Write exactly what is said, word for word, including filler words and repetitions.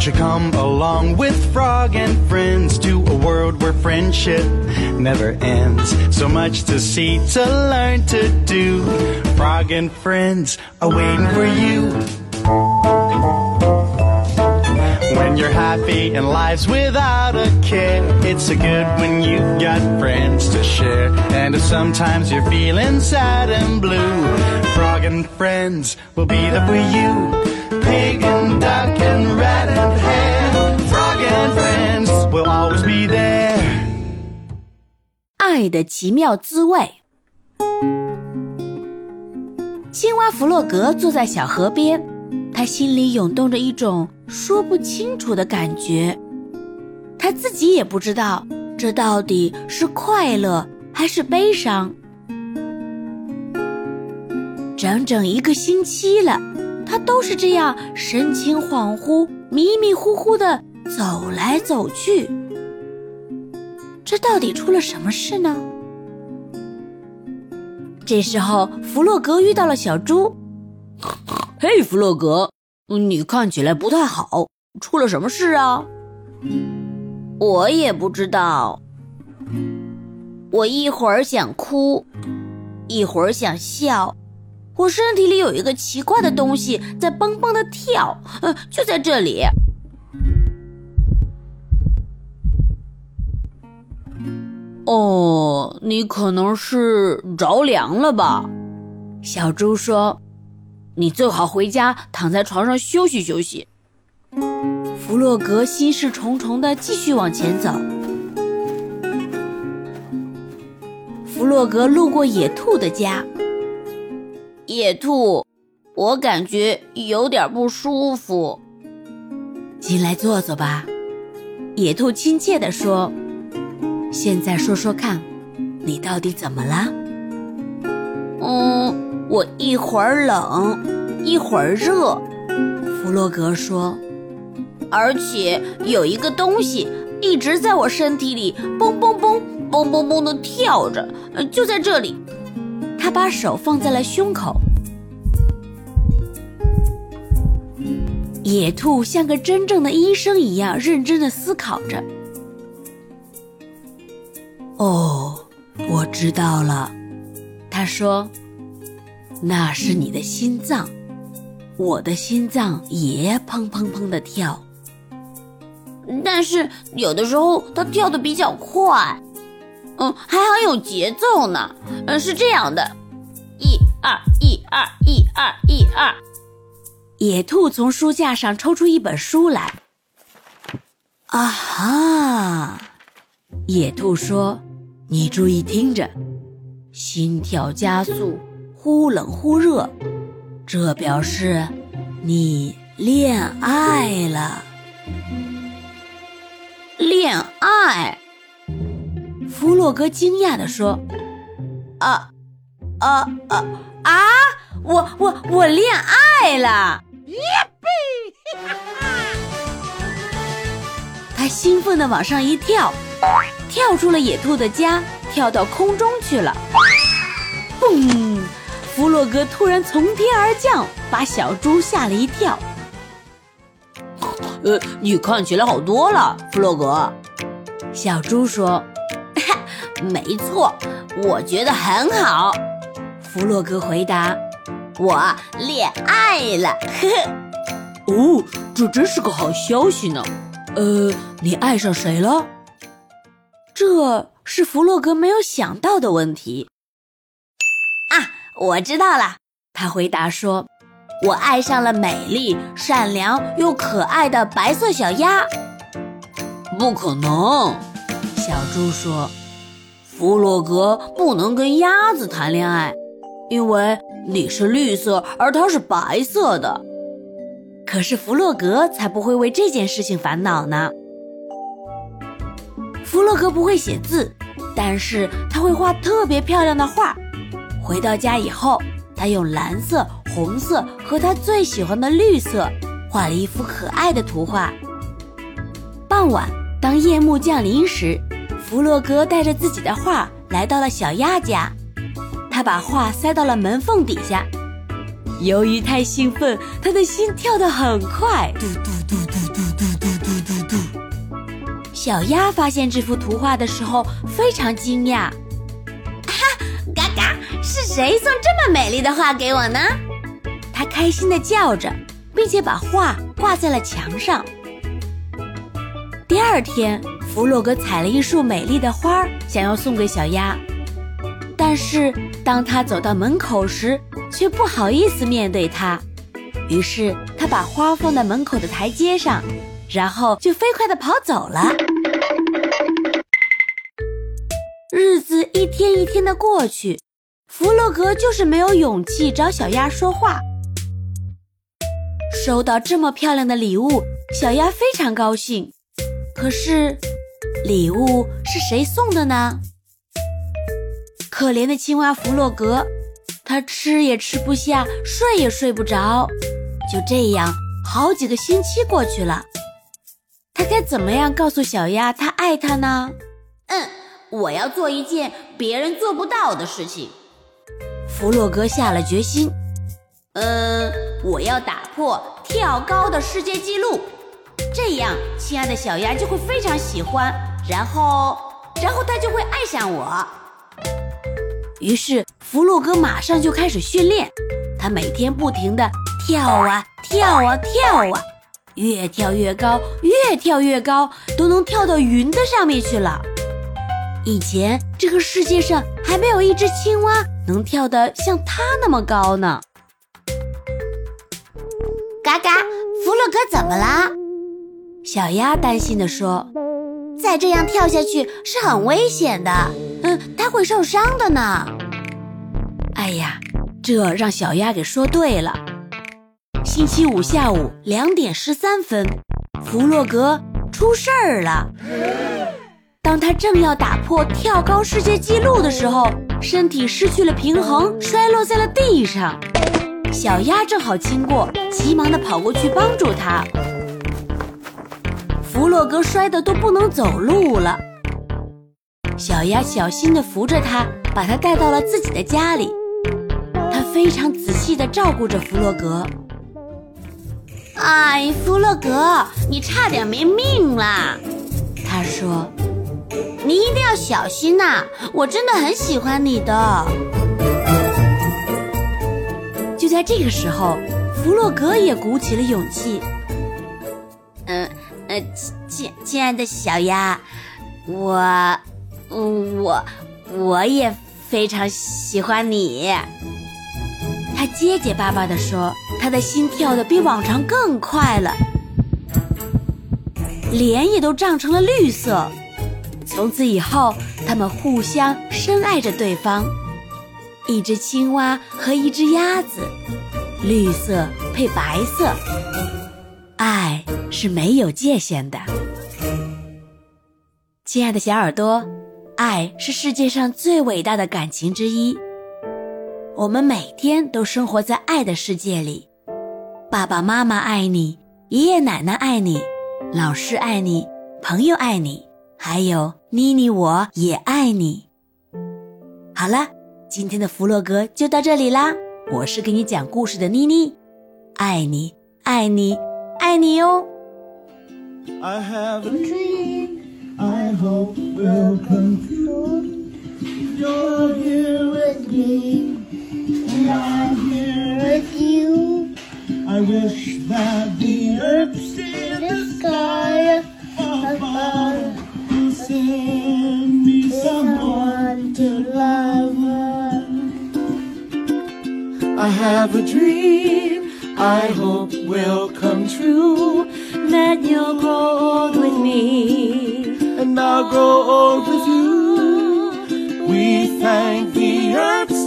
Won't you come along with Frog and friends to a world where friendship never ends? So much to see, to learn, to do. Frog and friends are waiting for you. When you're happy and life's without a care, it's so good when you've got friends to share. And if sometimes you're feeling sad and blue, Frog and friends will be there for you. Pig and duck and rat and hare, Frog and friends will always be there. 爱的奇妙滋味。青蛙弗洛格坐在小河边，他心里涌动着一种说不清楚的感觉，他自己也不知道这到底是快乐还是悲伤。整整一个星期了，他都是这样神情恍惚、迷迷糊糊地走来走去。这到底出了什么事呢？这时候，弗洛格遇到了小猪。 嘿，弗洛格，你看起来不太好，出了什么事啊？ 我也不知道。我一会儿想哭，一会儿想笑，我身体里有一个奇怪的东西在蹦蹦地跳，呃，就在这里。 哦，你可能是着凉了吧？ 小猪说， 你最好回家躺在床上休息休息。 弗洛格心事重重地继续往前走。弗洛格路过野兔的家。野兔，我感觉有点不舒服。进来坐坐吧，野兔亲切地说。现在说说看，你到底怎么了？嗯，我一会儿冷，一会儿热，弗洛格说。而且有一个东西一直在我身体里蹦蹦蹦蹦蹦蹦地跳着，就在这里。他把手放在了胸口。野兔像个真正的医生一样认真地思考着。哦，我知道了，他说，那是你的心脏，我的心脏也砰砰砰地跳，但是有的时候它跳得比较快，嗯，还很有节奏呢，嗯，是这样的，一二一二一二一二。野兔从书架上抽出一本书来。啊哈，野兔说，你注意听着，心跳加速，忽冷忽热，这表示你恋爱了。恋爱？弗洛格惊讶地说，啊啊啊啊！我我我恋爱了！他兴奋地往上一跳，跳出了野兔的家，跳到空中去了。嘣！弗洛格突然从天而降，把小猪吓了一跳。 呃，你看起来好多了，弗洛格。 小猪说，没错，我觉得很好。弗洛格回答，我恋爱了。 哦，这真是个好消息呢。呃，你爱上谁了？ 这是弗洛格没有想到的问题。啊，我知道了，他回答说，我爱上了美丽、善良又可爱的白色小鸭。 不可能， 小猪说，弗洛格不能跟鸭子谈恋爱，因为你是绿色，而它是白色的。可是弗洛格才不会为这件事情烦恼呢。弗洛格不会写字，但是他会画特别漂亮的画。回到家以后，他用蓝色、红色和他最喜欢的绿色画了一幅可爱的图画。傍晚，当夜幕降临时，弗洛格带着自己的画来到了小鸭家，他把画塞到了门缝底下。由于太兴奋，他的心跳得很快，嘟嘟嘟嘟嘟嘟小鸭发现这幅图画的时候非常惊讶。哈，嘎嘎，是谁送这么美丽的画给我呢？它开心地叫着，并且把画挂在了墙上。第二天，弗洛格采了一束美丽的花，想要送给小鸭。但是当他走到门口时，却不好意思面对它。于是他把花放在门口的台阶上，然后就飞快地跑走了。日子一天一天的过去，弗洛格就是没有勇气找小鸭说话。收到这么漂亮的礼物，小鸭非常高兴。可是礼物是谁送的呢？可怜的青蛙弗洛格，他吃也吃不下，睡也睡不着。就这样好几个星期过去了，他该怎么样告诉小鸭他爱他呢？嗯，我要做一件别人做不到的事情。弗洛格下了决心。嗯，我要打破跳高的世界纪录，这样亲爱的小鸭就会非常喜欢，然后然后他就会爱上我。于是弗洛格马上就开始训练，他每天不停地跳啊跳啊跳啊，越跳越高，越跳越高，都能跳到云的上面去了。以前这个世界上还没有一只青蛙能跳得像它那么高呢。嘎嘎，弗洛格怎么啦？小鸭担心地说，再这样跳下去是很危险的，嗯，它会受伤的呢。哎呀，这让小鸭给说对了。星期五下午两点十三分，弗洛格出事儿了。当他正要打破跳高世界纪录的时候，身体失去了平衡，摔落在了地上。小鸭正好经过，急忙地跑过去帮助他。弗洛格摔得都不能走路了。小鸭小心地扶着他，把他带到了自己的家里。他非常仔细地照顾着弗洛格。哎，弗洛格，你差点没命啦！他说，你一定要小心呐，我真的很喜欢你的。就在这个时候，弗洛格也鼓起了勇气。嗯呃，亲亲爱的小鸭，我，嗯，我我也非常喜欢你。他结结巴巴地说，他的心跳得比往常更快了，脸也都涨成了绿色。从此以后，他们互相深爱着对方。一只青蛙和一只鸭子，绿色配白色，爱是没有界限的。亲爱的小耳朵，爱是世界上最伟大的感情之一。我们每天都生活在爱的世界里，爸爸妈妈爱你，爷爷奶奶爱你，老师爱你，朋友爱你，还有妮妮我也爱你。好了，今天的弗洛格就到这里啦，我是给你讲故事的妮妮，爱你爱你爱你哟。 I have a dream I hope will come true. You're here with me and I'm here with you. I wish that the earth's in the sky above will send me someone to love. I have a dream I hope will come true, that you'll grow old with me, and I'll grow old with you. We thank the earth